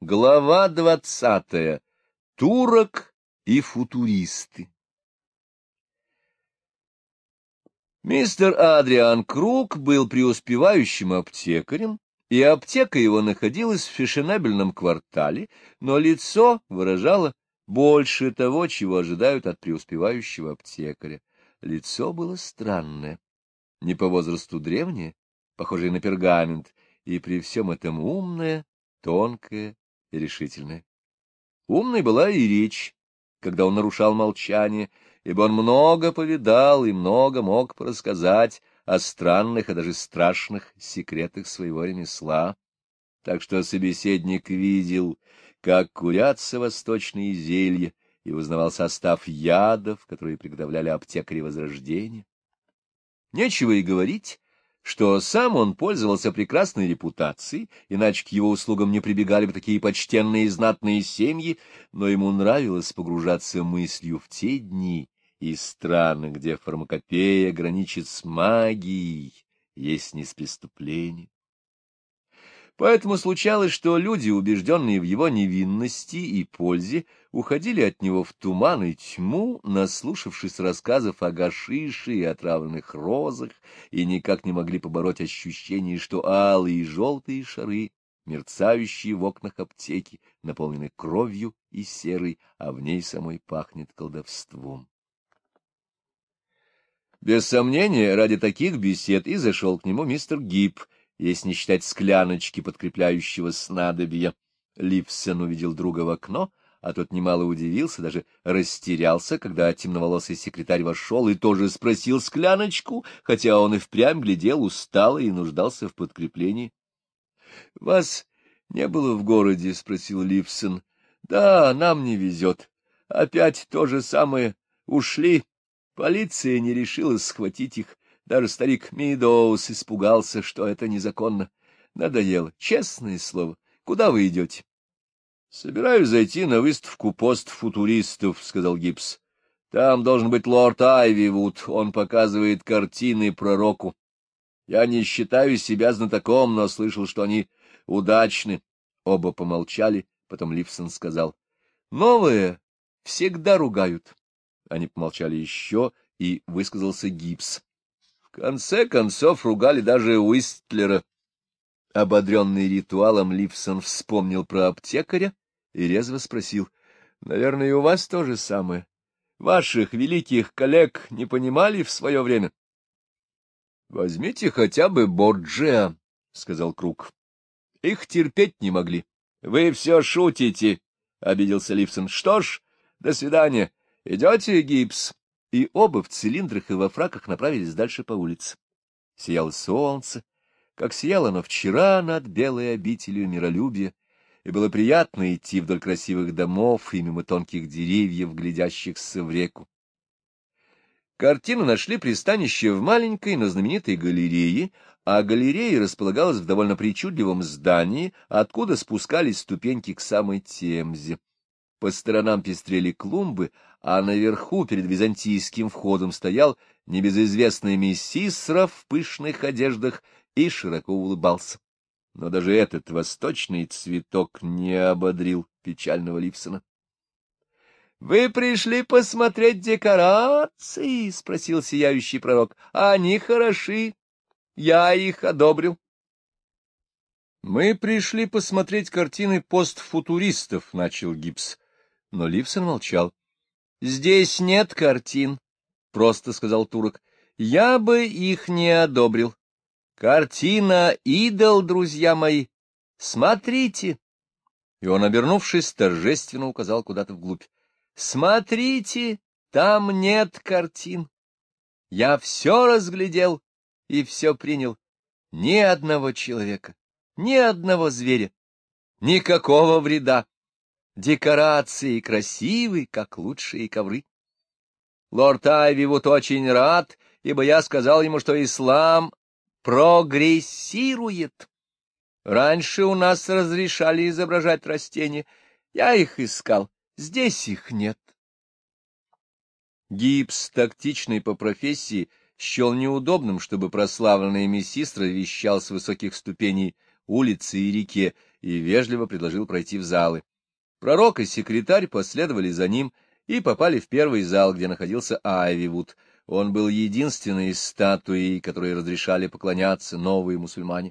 Глава 20. Турок и футуристы. Мистер Адриан Круг был преуспевающим аптекарем, и аптека его находилась в фешенебельном квартале, но лицо выражало больше того, чего ожидают от преуспевающего аптекаря. Лицо было странное, не по возрасту древнее, похожее на пергамент, и при всем этом умное, тонкое и решительное. Умной была и речь, когда он нарушал молчание, ибо он много повидал и много мог порассказать о странных и даже страшных секретах своего ремесла, так что собеседник видел, как курятся восточные зелья, и узнавал состав ядов, которые приготовляли аптекари Возрождения. Нечего и говорить, что сам он пользовался прекрасной репутацией, иначе к его услугам не прибегали бы такие почтенные и знатные семьи, но ему нравилось погружаться мыслью в те дни и страны, где фармакопея граничит с магией, есть не с преступлением. Поэтому случалось, что люди, убежденные в его невинности и пользе, уходили от него в туман и тьму, наслушавшись рассказов о гашише и отравленных розах, и никак не могли побороть ощущение, что алые и желтые шары, мерцающие в окнах аптеки, наполнены кровью и серой, а в ней самой пахнет колдовством. Без сомнения, ради таких бесед и зашел к нему мистер Гиб, если не считать скляночки подкрепляющего снадобья. Ливсон увидел друга в окно, а тот немало удивился, даже растерялся, когда темноволосый секретарь вошел и тоже спросил скляночку, хотя он и впрямь глядел устало и нуждался в подкреплении. — Вас не было в городе? — спросил Ливсон. — Да, нам не везет. Опять то же самое. Ушли. Полиция не решилась схватить их. Даже старик Мидоус испугался, что это незаконно. Надоело, честное слово. Куда вы идете? — Собираюсь зайти на выставку постфутуристов, — сказал Гибс. — Там должен быть лорд Айвивуд, он показывает картины пророку. Я не считаю себя знатоком, но слышал, что они удачны. Оба помолчали, потом Ливсон сказал: — Новое всегда ругают. Они помолчали еще, и высказался Гибс. В конце концов ругали даже Уистлера. Ободренный ритуалом, Ливсон вспомнил про аптекаря и резво спросил: — Наверное, и у вас то же самое. Ваших великих коллег не понимали в свое время? — Возьмите хотя бы Борджиа, — сказал Круг. — Их терпеть не могли. — Вы все шутите, — обиделся Ливсон. — Что ж, до свидания. Идете, Гибс? И оба в цилиндрах и во фраках направились дальше по улице. Сияло солнце, как сияло оно вчера над белой обителью миролюбия, и было приятно идти вдоль красивых домов и мимо тонких деревьев, глядящихся в реку. Картину нашли пристанище в маленькой, но знаменитой галерее, а галерея располагалась в довольно причудливом здании, откуда спускались ступеньки к самой Темзе. По сторонам пестрели клумбы, а наверху, перед византийским входом, стоял небезызвестный Мессисра в пышных одеждах и широко улыбался. Но даже этот восточный цветок не ободрил печального Ливсона. — Вы пришли посмотреть декорации? — спросил сияющий пророк. — Они хороши. Я их одобрил. — Мы пришли посмотреть картины постфутуристов, — начал Гибс. Но Ливсон молчал. — Здесь нет картин, — просто сказал турок. — Я бы их не одобрил. Картина — идол, друзья мои. Смотрите. И он, обернувшись, торжественно указал куда-то вглубь. — Смотрите, там нет картин. Я все разглядел и все принял. Ни одного человека, ни одного зверя, никакого вреда. Декорации красивы, как лучшие ковры. Лорд Айвивуд очень рад, ибо я сказал ему, что ислам прогрессирует. Раньше у нас разрешали изображать растения. Я их искал. Здесь их нет. Гибс, тактичный по профессии, счел неудобным, чтобы прославленный Мессистра вещал с высоких ступеней улицы и реке, и вежливо предложил пройти в залы. Пророк и секретарь последовали за ним и попали в первый зал, где находился Айвивуд. Он был единственной из статуей, которой разрешали поклоняться новые мусульмане.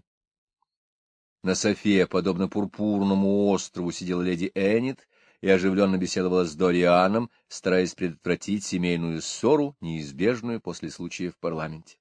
На софе, подобно пурпурному острову, сидела леди Эннет и оживленно беседовала с Дорианом, стараясь предотвратить семейную ссору, неизбежную после случая в парламенте.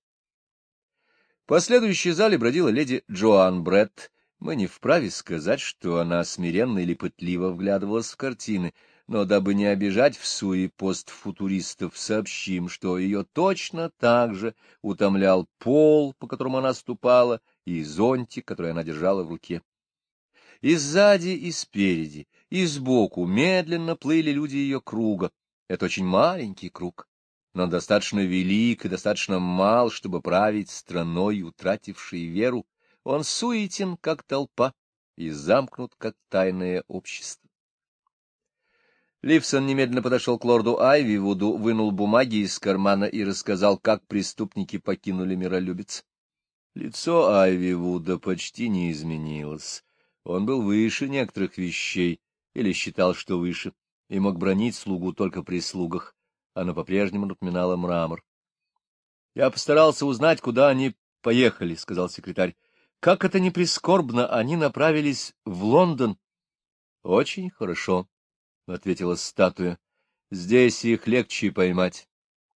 По следующей зале бродила леди Джоан Бретт. Мы не вправе сказать, что она смиренно или пытливо вглядывалась в картины, но дабы не обижать в суе постфутуристов, сообщим, что ее точно так же утомлял пол, по которому она ступала, и зонтик, который она держала в руке. И сзади, и спереди, и сбоку медленно плыли люди ее круга. Это очень маленький круг, но достаточно велик и достаточно мал, чтобы править страной, утратившей веру. Он суетен, как толпа, и замкнут, как тайное общество. Ливсон немедленно подошел к лорду Айвивуду, вынул бумаги из кармана и рассказал, как преступники покинули миролюбец. Лицо Айвивуда почти не изменилось. Он был выше некоторых вещей, или считал, что выше, и мог бранить слугу только при слугах. Она по-прежнему напоминала мрамор. — Я постарался узнать, куда они поехали, — сказал секретарь. — Как это ни прискорбно, они направились в Лондон. — Очень хорошо, — ответила статуя. — Здесь их легче поймать.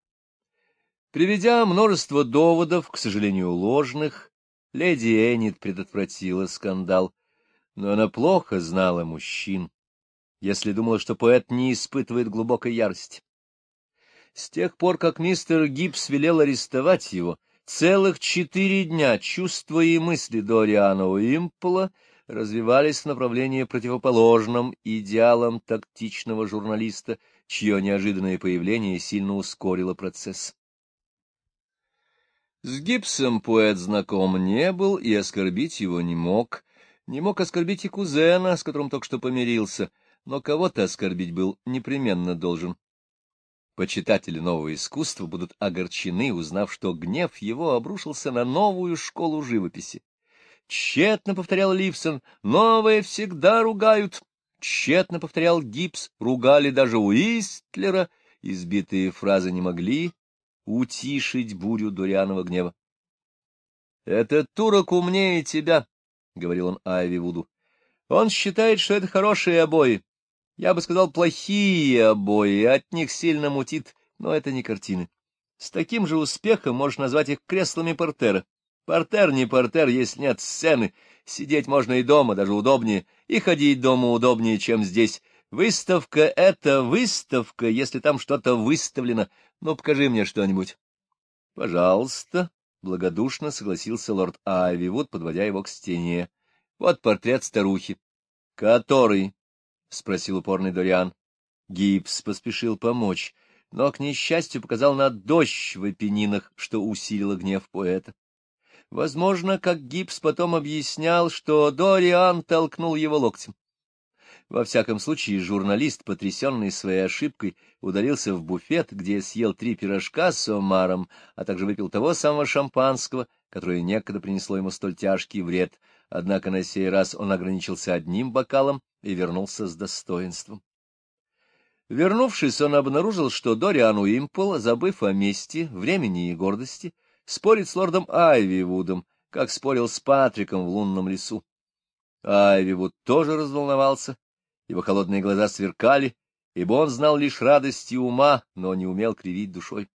Приведя множество доводов, к сожалению, ложных, леди Эннет предотвратила скандал, но она плохо знала мужчин, если думала, что поэт не испытывает глубокой ярости. С тех пор, как мистер Гибс велел арестовать его, целых 4 дня чувства и мысли Дориана Уимпола развивались в направлении противоположном идеалам тактичного журналиста, чье неожиданное появление сильно ускорило процесс. С Гибсом поэт знаком не был и оскорбить его не мог оскорбить и кузена, с которым только что помирился, но кого-то оскорбить был непременно должен. Почитатели нового искусства будут огорчены, узнав, что гнев его обрушился на новую школу живописи. Тщетно повторял Ливсон: «Новое всегда ругают». Тщетно повторял Гибс: «Ругали даже Уистлера». Избитые фразы не могли утишить бурю Дорианова гнева. — Этот турок умнее тебя, — говорил он Айвивуду. — Он считает, что это хорошие обои. Я бы сказал, плохие обои, от них сильно мутит, но это не картины. С таким же успехом можешь назвать их креслами портера. Портер не портер, если нет сцены. Сидеть можно и дома, даже удобнее, и ходить дома удобнее, чем здесь. Выставка — это выставка, если там что-то выставлено. Ну, покажи мне что-нибудь. — Пожалуйста, — благодушно согласился лорд Айвивуд, подводя его к стене. — Вот портрет старухи. — Который? — спросил упорный Дориан. Гибс поспешил помочь, но, к несчастью, показал на дождь в Апеннинах, что усилило гнев поэта. Возможно, как Гибс потом объяснял, что Дориан толкнул его локтем. Во всяком случае, журналист, потрясенный своей ошибкой, удалился в буфет, где съел 3 пирожка с омаром, а также выпил того самого шампанского, которое некогда принесло ему столь тяжкий вред. Однако на сей раз он ограничился 1 бокалом и вернулся с достоинством. Вернувшись, он обнаружил, что Дориан Уимпл, забыв о мести, времени и гордости, спорит с лордом Айвивудом, как спорил с Патриком в лунном лесу. Айвивуд тоже разволновался, его холодные глаза сверкали, ибо он знал лишь радости ума, но не умел кривить душой.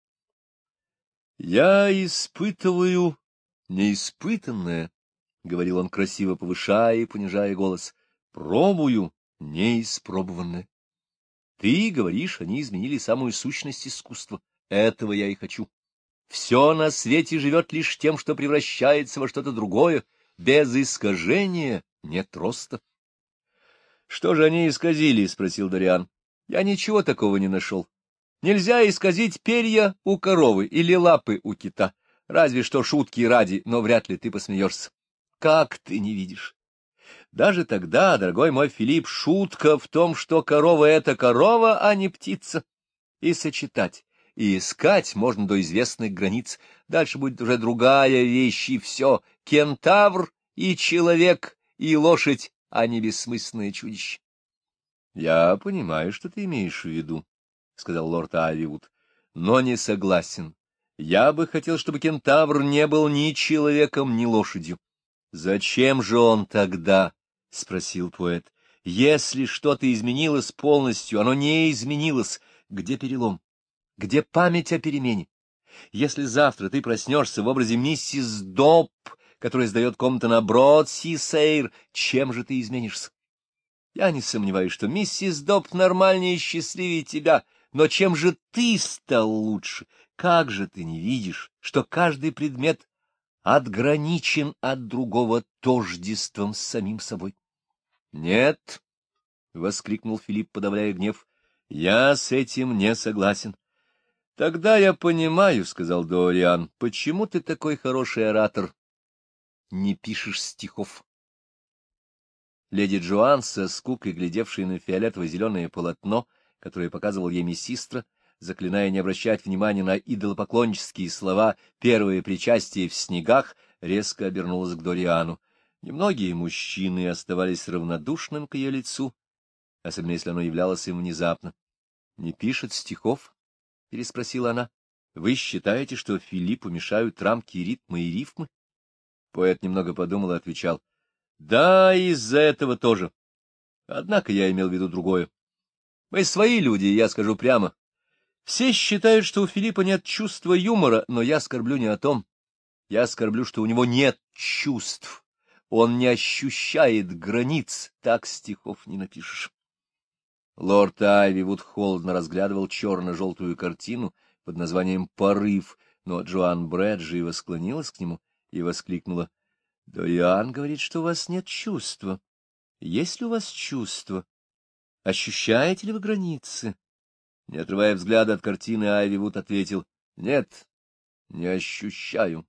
— Я испытываю неиспытанное, — говорил он, красиво повышая и понижая голос, — пробую неиспробованное. Ты говоришь, они изменили самую сущность искусства. Этого я и хочу. Все на свете живет лишь тем, что превращается во что-то другое. Без искажения нет роста. — Что же они исказили? — спросил Дориан. — Я ничего такого не нашел. Нельзя исказить перья у коровы или лапы у кита. Разве что шутки ради, но вряд ли ты посмеешься. Как ты не видишь? Даже тогда, дорогой мой Филипп, шутка в том, что корова — это корова, а не птица. И сочетать, и искать можно до известных границ. Дальше будет уже другая вещь, и все. Кентавр и человек, и лошадь а не бессмысленное чудище. — Я понимаю, что ты имеешь в виду, — сказал лорд Айвивуд, — но не согласен. Я бы хотел, чтобы кентавр не был ни человеком, ни лошадью. — Зачем же он тогда? — спросил поэт. — Если что-то изменилось полностью, оно не изменилось. Где перелом? Где память о перемене? Если завтра ты проснешься в образе миссис Добб, которая сдает комнату на Брод-Си-Сейр, чем же ты изменишься? Я не сомневаюсь, что миссис Добб нормальнее и счастливее тебя, но чем же ты стал лучше? Как же ты не видишь, что каждый предмет отграничен от другого тождеством с самим собой? — Нет, — воскликнул Филипп, подавляя гнев, — я с этим не согласен. — Тогда я понимаю, — сказал Дориан, — почему ты такой хороший оратор, не пишешь стихов. Леди Джоан, со скукой глядевшая на фиолетово-зеленое полотно, которое показывал ей Мессистра, заклиная не обращать внимания на идолопоклоннические слова «первое причастие в снегах», резко обернулась к Дориану. Немногие мужчины оставались равнодушным к ее лицу, особенно если оно являлось им внезапно. — Не пишет стихов? — переспросила она. — Вы считаете, что Филиппу мешают рамки, ритмы и рифмы? Поэт немного подумал и отвечал. — Да, из-за этого тоже. Однако я имел в виду другое. Мы свои люди, я скажу прямо. Все считают, что у Филиппа нет чувства юмора, но я скорблю не о том. Я скорблю, что у него нет чувств. Он не ощущает границ, так стихов не напишешь. Лорд Айвивуд холодно разглядывал черно-желтую картину под названием «Порыв», но Джоан Брэджиева склонилась к нему и воскликнула. — Дориан говорит, что у вас нет чувства. Есть ли у вас чувство? Ощущаете ли вы границы? Не отрывая взгляда от картины, Айвивуд ответил: — Нет, не ощущаю.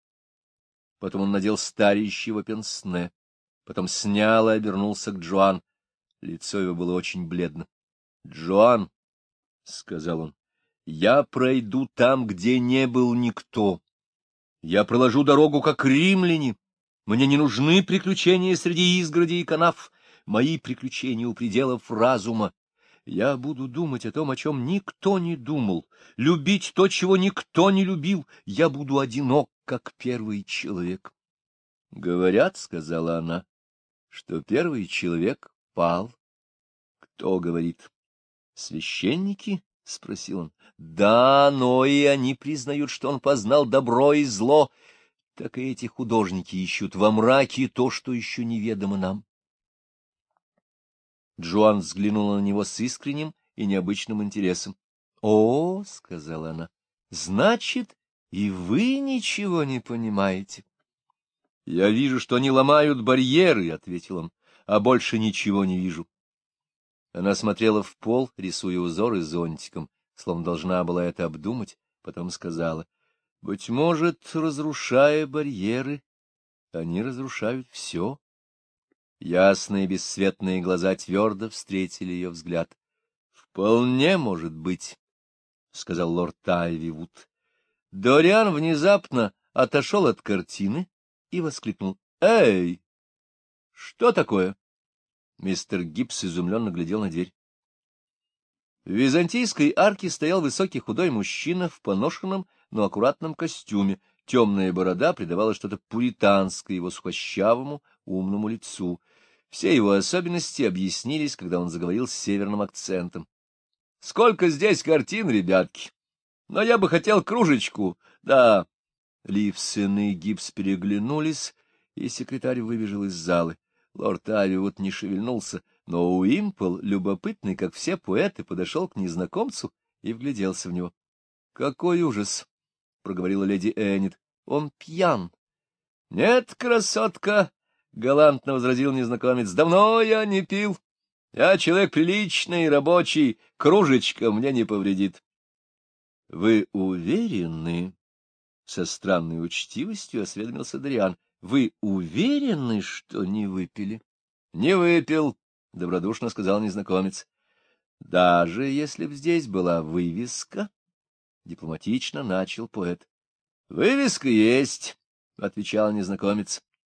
Потом он надел старящего пенсне, потом снял и обернулся к Джоан. Лицо его было очень бледно. — Джоан, — сказал он, — я пройду там, где не был никто. Я проложу дорогу, как римляне. Мне не нужны приключения среди изгородей и канав. Мои приключения у пределов разума. Я буду думать о том, о чем никто не думал, любить то, чего никто не любил. Я буду одинок, как первый человек. — Говорят, — сказала она, — что первый человек пал. — Кто говорит? — Священники? — спросил он. — Да, но и они признают, что он познал добро и зло. Так и эти художники ищут во мраке то, что еще неведомо нам. Джоан взглянула на него с искренним и необычным интересом. — О, — сказала она, — значит, и вы ничего не понимаете. — Я вижу, что они ломают барьеры, — ответил он, — а больше ничего не вижу. Она смотрела в пол, рисуя узоры зонтиком, словно должна была это обдумать, потом сказала: — Быть может, разрушая барьеры, они разрушают все. Ясные бесцветные глаза твердо встретили ее взгляд. — Вполне может быть, — сказал лорд Айвивуд. Дориан внезапно отошел от картины и воскликнул: — Эй! Что такое? Мистер Гибс изумленно глядел на дверь. В византийской арке стоял высокий худой мужчина в поношенном, но аккуратном костюме. Темная борода придавала что-то пуританское его сухощавому, умному лицу. Все его особенности объяснились, когда он заговорил с северным акцентом. — Сколько здесь картин, ребятки! Но я бы хотел кружечку, да. Ливсон и Гибс переглянулись, и секретарь выбежал из залы. Лорд Айвивуд не шевельнулся, но Уимпл, любопытный, как все поэты, подошел к незнакомцу и вгляделся в него. — Какой ужас! — проговорила леди Эннет. — Он пьян. — Нет, красотка! — галантно возразил незнакомец. — Давно я не пил. Я человек приличный, рабочий, кружечка мне не повредит. — Вы уверены? — со странной учтивостью осведомился Дориан. — Вы уверены, что не выпили? — Не выпил, — добродушно сказал незнакомец. — Даже если б здесь была вывеска, — дипломатично начал поэт. — Вывеска есть, — отвечал незнакомец.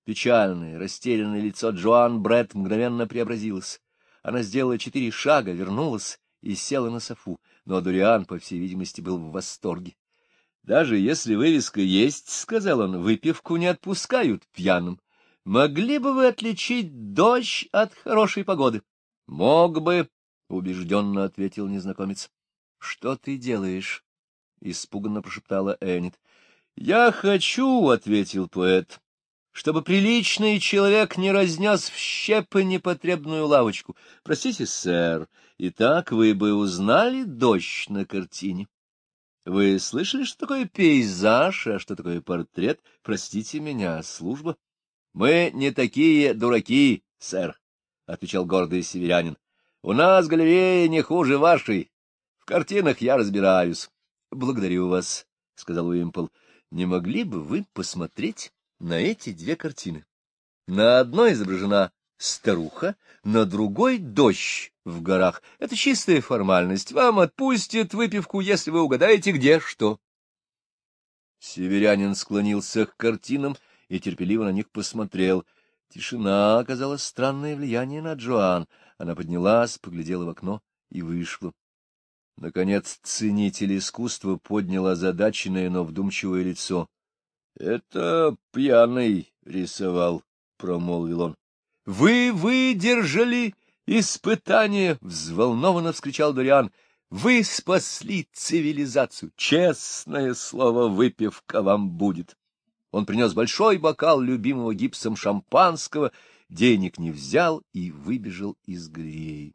Печальное, растерянное лицо Джоан Бретт мгновенно преобразилось. Она сделала 4 шага, вернулась и села на софу, но Дориан, по всей видимости, был в восторге. — Даже если вывеска есть, — сказал он, — выпивку не отпускают пьяным. Могли бы вы отличить дождь от хорошей погоды? — Мог бы, — убежденно ответил незнакомец. — Что ты делаешь? — испуганно прошептала Эннет. — Я хочу, — ответил поэт, — чтобы приличный человек не разнес в щепы непотребную лавочку. Простите, сэр, итак вы бы узнали дождь на картине. Вы слышали, что такое пейзаж, а что такое портрет? Простите меня, служба. — Мы не такие дураки, сэр, — отвечал гордый северянин. — У нас галерея не хуже вашей. В картинах я разбираюсь. — Благодарю вас, — сказал Уимпл. — Не могли бы вы посмотреть на эти 2 картины? На одной изображена старуха, на другой — дождь в горах. Это чистая формальность. Вам отпустят выпивку, если вы угадаете, где что. Северянин склонился к картинам и терпеливо на них посмотрел. Тишина оказала странное влияние на Джоан. Она поднялась, поглядела в окно и вышла. Наконец ценитель искусства поднял озадаченное, но вдумчивое лицо. — Это пьяный рисовал, — промолвил он. — Вы выдержали испытание! — взволнованно вскричал Дориан. — Вы спасли цивилизацию! Честное слово, выпивка вам будет! Он принес большой бокал любимого гипсом шампанского, денег не взял и выбежал из галереи.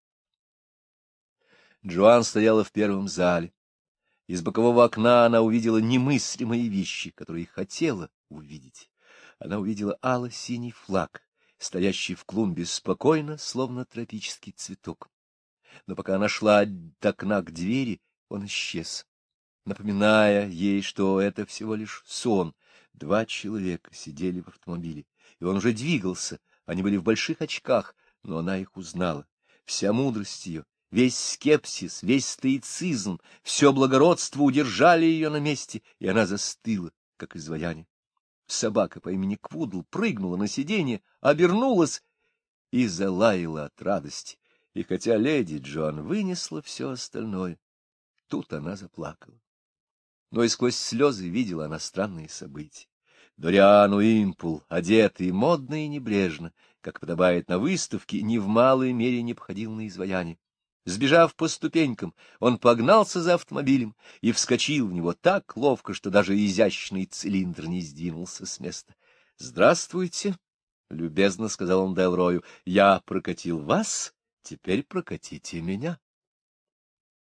Джоан стояла в первом зале. Из бокового окна она увидела немыслимые вещи, которые хотела увидеть. Она увидела ало-синий флаг, стоящий в клумбе спокойно, словно тропический цветок. Но пока она шла от окна к двери, он исчез, напоминая ей, что это всего лишь сон. 2 человека сидели в автомобиле, и он уже двигался. Они были в больших очках, но она их узнала. Вся мудрость ее, весь скепсис, весь стоицизм, все благородство удержали ее на месте, и она застыла, как изваяние. Собака по имени Квудл прыгнула на сиденье, обернулась и залаяла от радости. И хотя леди Джоан вынесла все остальное, тут она заплакала. Но и сквозь слезы видела она странные события. Дориан Уимпл, одетый модно и небрежно, как подобает на выставке, ни в малой мере не походил на изваяние. Сбежав по ступенькам, он погнался за автомобилем и вскочил в него так ловко, что даже изящный цилиндр не сдвинулся с места. — Здравствуйте, — любезно сказал он Делрою, — я прокатил вас, теперь прокатите меня.